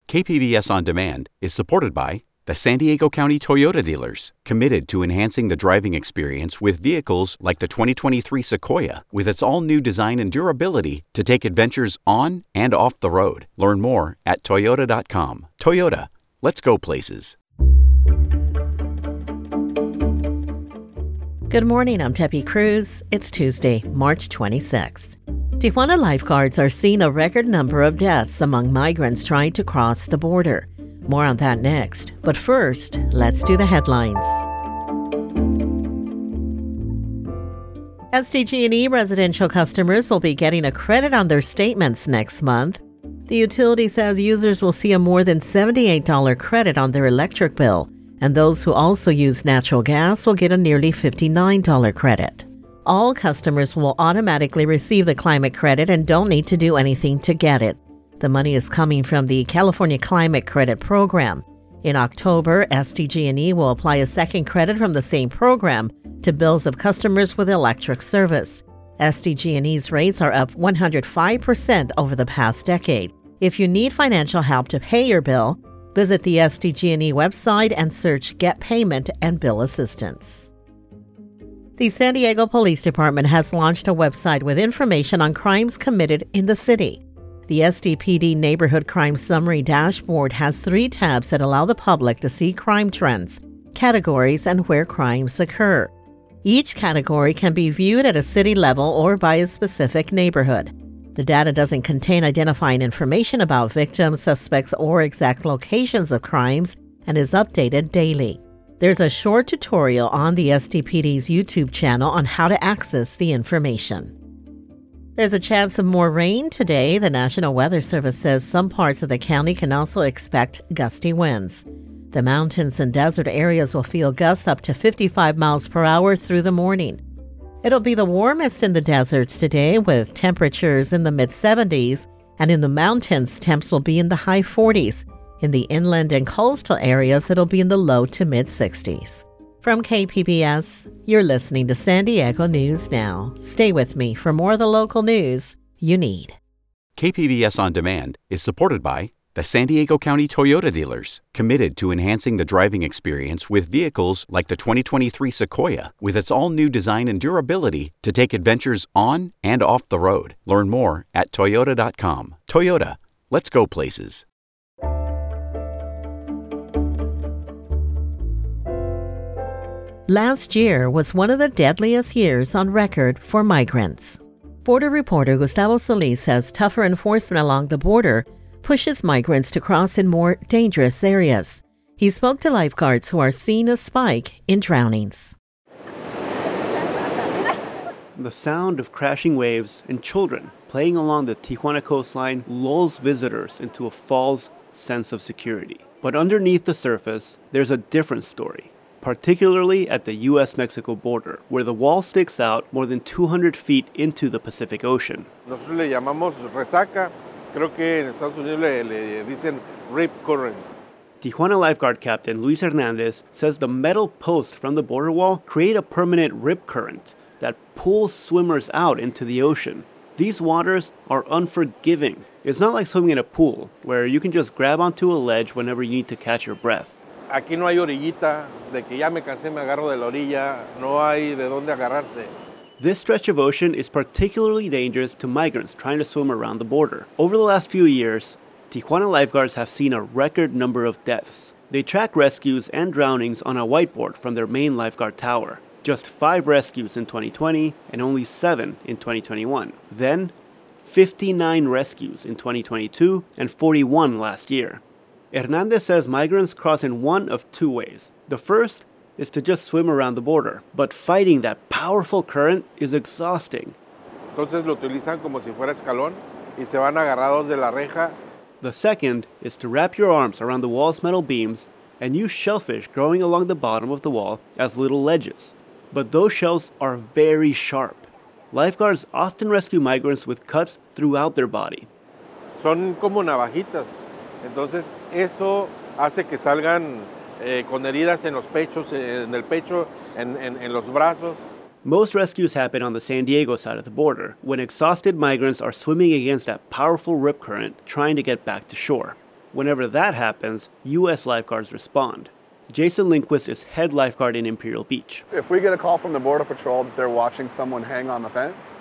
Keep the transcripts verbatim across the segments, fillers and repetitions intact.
K P B S On Demand is supported by the San Diego County Toyota dealers, committed to enhancing the driving experience with vehicles like the twenty twenty-three Sequoia, with its all-new design and durability to take adventures on and off the road. Learn more at toyota dot com. Toyota, let's go places. Good morning, I'm Tepi Cruz. It's Tuesday, March twenty-sixth. Tijuana lifeguards are seeing a record number of deaths among migrants trying to cross the border. More on that next. But first, let's do the headlines. S D G and E residential customers will be getting a credit on their statements next month. The utility says users will see a more than seventy-eight dollars credit on their electric bill, and those who also use natural gas will get a nearly fifty-nine dollars credit. All customers will automatically receive the climate credit and don't need to do anything to get it. The money is coming from the California Climate Credit Program. In October, S D G and E will apply a second credit from the same program to bills of customers with electric service. S D G and E's rates are up one hundred five percent over the past decade. If you need financial help to pay your bill, visit the S D G and E website and search Get Payment and Bill Assistance. The San Diego Police Department has launched a website with information on crimes committed in the city. The S D P D Neighborhood Crime Summary Dashboard has three tabs that allow the public to see crime trends, categories, and where crimes occur. Each category can be viewed at a city level or by a specific neighborhood. The data doesn't contain identifying information about victims, suspects, or exact locations of crimes and is updated daily. There's a short tutorial on the S D P D's YouTube channel on how to access the information. There's a chance of more rain today. The National Weather Service says some parts of the county can also expect gusty winds. The mountains and desert areas will feel gusts up to fifty-five miles per hour through the morning. It'll be the warmest in the deserts today, with temperatures in the mid seventies, and in the mountains, temps will be in the high forties. In the inland and coastal areas, it'll be in the low to mid sixties. From K P B S, you're listening to San Diego News Now. Stay with me for more of the local news you need. K P B S On Demand is supported by the San Diego County Toyota dealers, committed to enhancing the driving experience with vehicles like the twenty twenty-three Sequoia, with its all-new design and durability to take adventures on and off the road. Learn more at toyota dot com. Toyota, let's go places. Last year was one of the deadliest years on record for migrants. Border reporter Gustavo Solis says tougher enforcement along the border pushes migrants to cross in more dangerous areas. He spoke to lifeguards who are seeing a spike in drownings. The sound of crashing waves and children playing along the Tijuana coastline lulls visitors into a false sense of security. But underneath the surface, there's a different story, particularly at the U S Mexico border, where the wall sticks out more than two hundred feet into the Pacific Ocean. Nosotros le llamamos resaca. Creo que en Estados Unidos le, le dicen rip current. Tijuana lifeguard captain Luis Hernandez says the metal posts from the border wall create a permanent rip current that pulls swimmers out into the ocean. These waters are unforgiving. It's not like swimming in a pool, where you can just grab onto a ledge whenever you need to catch your breath. Aquí no hay orillita, de que ya me cansé, me agarro de la orilla, no hay de dónde agarrarse. This stretch of ocean is particularly dangerous to migrants trying to swim around the border. Over the last few years, Tijuana lifeguards have seen a record number of deaths. They track rescues and drownings on a whiteboard from their main lifeguard tower. Just five rescues in twenty twenty and only seven in twenty twenty-one. Then, fifty-nine rescues in twenty twenty-two and forty-one last year. Hernandez says migrants cross in one of two ways. The first is to just swim around the border, but fighting that powerful current is exhausting. Entonces lo utilizan como si fuera escalón y se van agarrados de la reja. The second is to wrap your arms around the wall's metal beams and use shellfish growing along the bottom of the wall as little ledges. But those shells are very sharp. Lifeguards often rescue migrants with cuts throughout their body. Son como navajitas. Entonces eso hace que salgan eh, con heridas en los pechos, en el pecho, en, en, en los brazos. Most rescues happen on the San Diego side of the border, when exhausted migrants are swimming against that powerful rip current trying to get back to shore. Whenever that happens, U S lifeguards respond. Jason Lindquist is head lifeguard in Imperial Beach. If we get a call from the Border Patrol that they're watching someone hang on the fence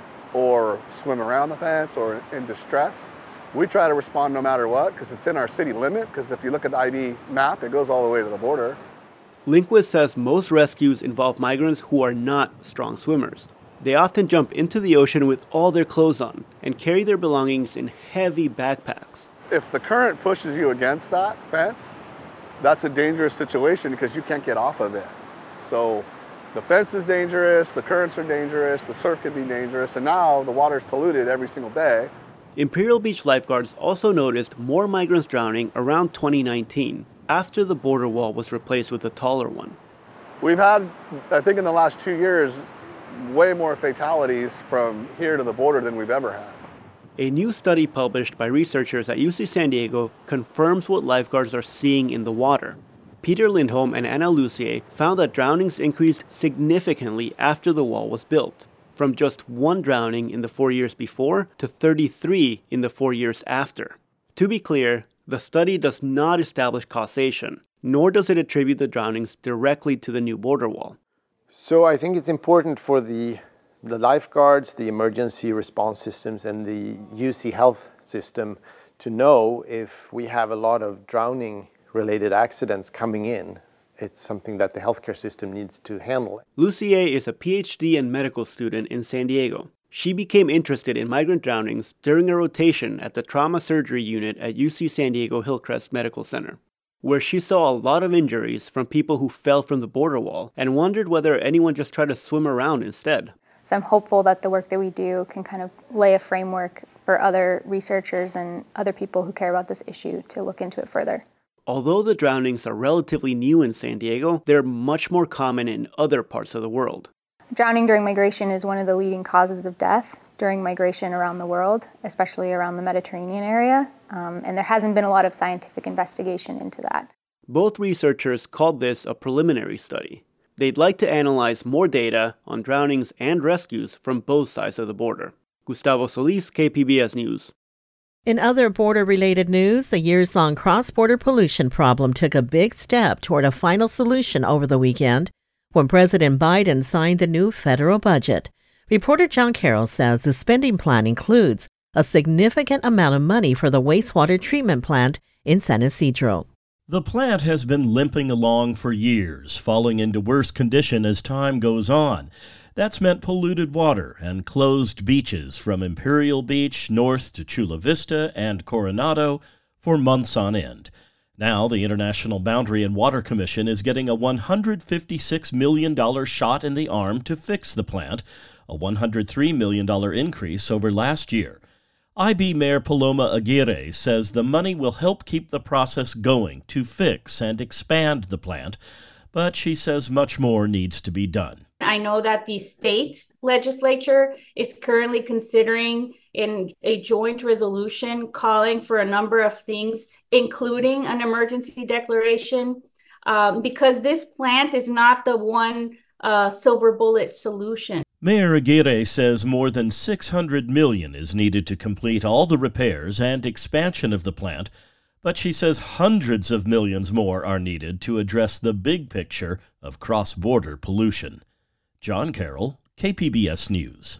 or swim around the fence or in distress, we try to respond no matter what because it's in our city limit, because if you look at the I D map, it goes all the way to the border. Lindquist says most rescues involve migrants who are not strong swimmers. They often jump into the ocean with all their clothes on and carry their belongings in heavy backpacks. If the current pushes you against that fence, that's a dangerous situation because you can't get off of it. So the fence is dangerous, the currents are dangerous, the surf can be dangerous, and now the water's polluted every single day. Imperial Beach lifeguards also noticed more migrants drowning around twenty nineteen, after the border wall was replaced with a taller one. We've had, I think in the last two years, way more fatalities from here to the border than we've ever had. A new study published by researchers at U C San Diego confirms what lifeguards are seeing in the water. Peter Lindholm and Anna Lucier found that drownings increased significantly after the wall was built, from just one drowning in the four years before to thirty-three in the four years after. To be clear, the study does not establish causation, nor does it attribute the drownings directly to the new border wall. So I think it's important for the, the lifeguards, the emergency response systems, and the U C health system to know if we have a lot of drowning-related accidents coming in. It's something that the healthcare system needs to handle. Lucier is a P H D and medical student in San Diego. She became interested in migrant drownings during a rotation at the trauma surgery unit at U C San Diego Hillcrest Medical Center, where she saw a lot of injuries from people who fell from the border wall and wondered whether anyone just tried to swim around instead. So I'm hopeful that the work that we do can kind of lay a framework for other researchers and other people who care about this issue to look into it further. Although the drownings are relatively new in San Diego, they're much more common in other parts of the world. Drowning during migration is one of the leading causes of death during migration around the world, especially around the Mediterranean area, um, and there hasn't been a lot of scientific investigation into that. Both researchers called this a preliminary study. They'd like to analyze more data on drownings and rescues from both sides of the border. Gustavo Solis, K P B S News. In other border-related news, the years-long cross-border pollution problem took a big step toward a final solution over the weekend when President Biden signed the new federal budget. Reporter John Carroll says the spending plan includes a significant amount of money for the wastewater treatment plant in San Isidro. The plant has been limping along for years, falling into worse condition as time goes on. That's meant polluted water and closed beaches from Imperial Beach north to Chula Vista and Coronado for months on end. Now, the International Boundary and Water Commission is getting a one hundred fifty-six million dollars shot in the arm to fix the plant, a one hundred three million dollars increase over last year. I B Mayor Paloma Aguirre says the money will help keep the process going to fix and expand the plant, but she says much more needs to be done. I know that the state legislature is currently considering in a joint resolution calling for a number of things, including an emergency declaration, um, because this plant is not the one uh, silver bullet solution. Mayor Aguirre says more than six hundred million dollars is needed to complete all the repairs and expansion of the plant, but she says hundreds of millions more are needed to address the big picture of cross-border pollution. John Carroll, K P B S News.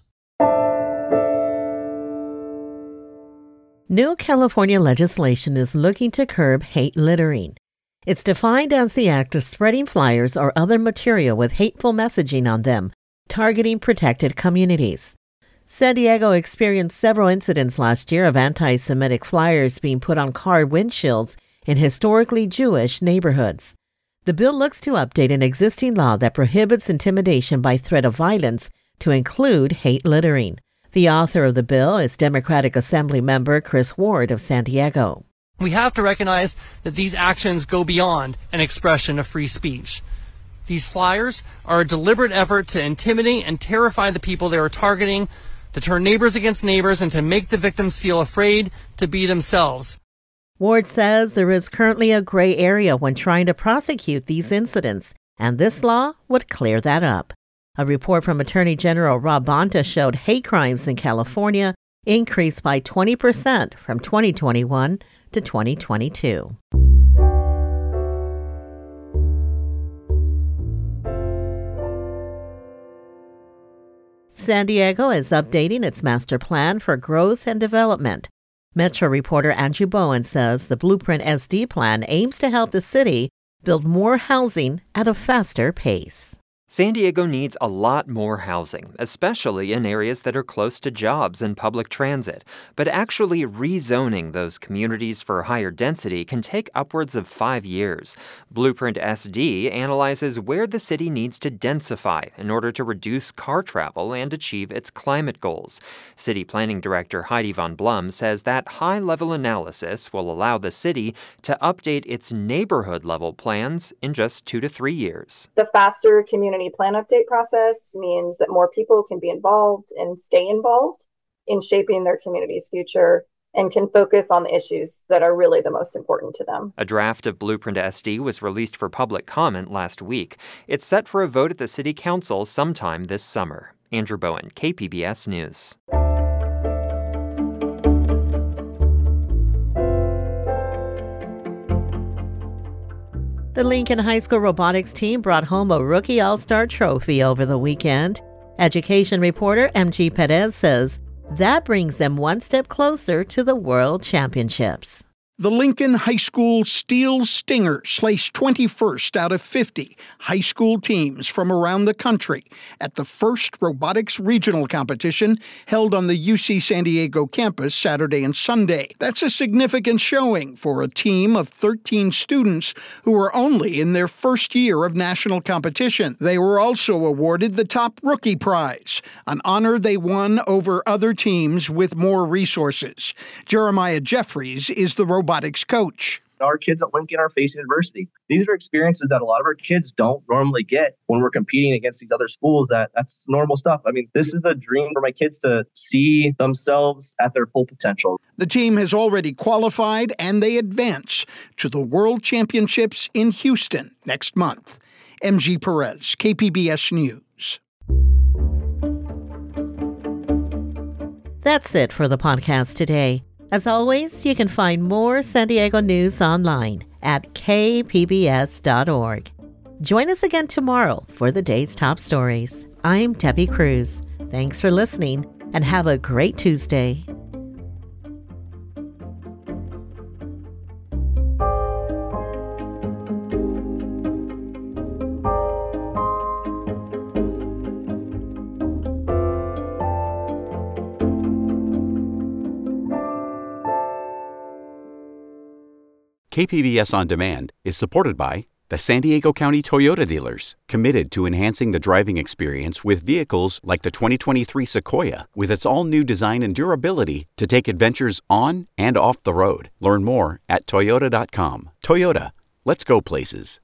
New California legislation is looking to curb hate littering. It's defined as the act of spreading flyers or other material with hateful messaging on them, targeting protected communities. San Diego experienced several incidents last year of anti-Semitic flyers being put on car windshields in historically Jewish neighborhoods. The bill looks to update an existing law that prohibits intimidation by threat of violence to include hate littering. The author of the bill is Democratic Assembly member Chris Ward of San Diego. We have to recognize that these actions go beyond an expression of free speech. These flyers are a deliberate effort to intimidate and terrify the people they are targeting, to turn neighbors against neighbors, and to make the victims feel afraid to be themselves. Ward says there is currently a gray area when trying to prosecute these incidents, and this law would clear that up. A report from Attorney General Rob Bonta showed hate crimes in California increased by twenty percent from twenty twenty-one to twenty twenty-two. San Diego is updating its master plan for growth and development. Metro reporter Angie Bowen says the Blueprint S D plan aims to help the city build more housing at a faster pace. San Diego needs a lot more housing, especially in areas that are close to jobs and public transit. But actually rezoning those communities for higher density can take upwards of five years. Blueprint S D analyzes where the city needs to densify in order to reduce car travel and achieve its climate goals. City Planning Director Heidi Von Blum says that high-level analysis will allow the city to update its neighborhood-level plans in just two to three years. The faster community plan update process means that more people can be involved and stay involved in shaping their community's future and can focus on the issues that are really the most important to them. A draft of Blueprint S D was released for public comment last week. It's set for a vote at the City Council sometime this summer. Andrew Bowen, K P B S News. The Lincoln High School robotics team brought home a Rookie All-Star trophy over the weekend. Education reporter M G Perez says that brings them one step closer to the World Championships. The Lincoln High School Steel Stingers placed twenty-first out of fifty high school teams from around the country at the first robotics regional competition held on the U C San Diego campus Saturday and Sunday. That's a significant showing for a team of thirteen students who were only in their first year of national competition. They were also awarded the Top Rookie Prize, an honor they won over other teams with more resources. Jeremiah Jeffries is the robotics robotics coach. Our kids at Lincoln are facing adversity. These are experiences that a lot of our kids don't normally get when we're competing against these other schools. That that's normal stuff. I mean, this is a dream for my kids to see themselves at their full potential. The team has already qualified and they advance to the World Championships in Houston next month. M G Perez, K P B S News. That's it for the podcast today. As always, you can find more San Diego news online at k p b s dot org. Join us again tomorrow for the day's top stories. I'm Debbie Cruz. Thanks for listening and have a great Tuesday. K P B S On Demand is supported by the San Diego County Toyota dealers, committed to enhancing the driving experience with vehicles like the twenty twenty-three Sequoia, with its all-new design and durability to take adventures on and off the road. Learn more at toyota dot com. Toyota, let's go places.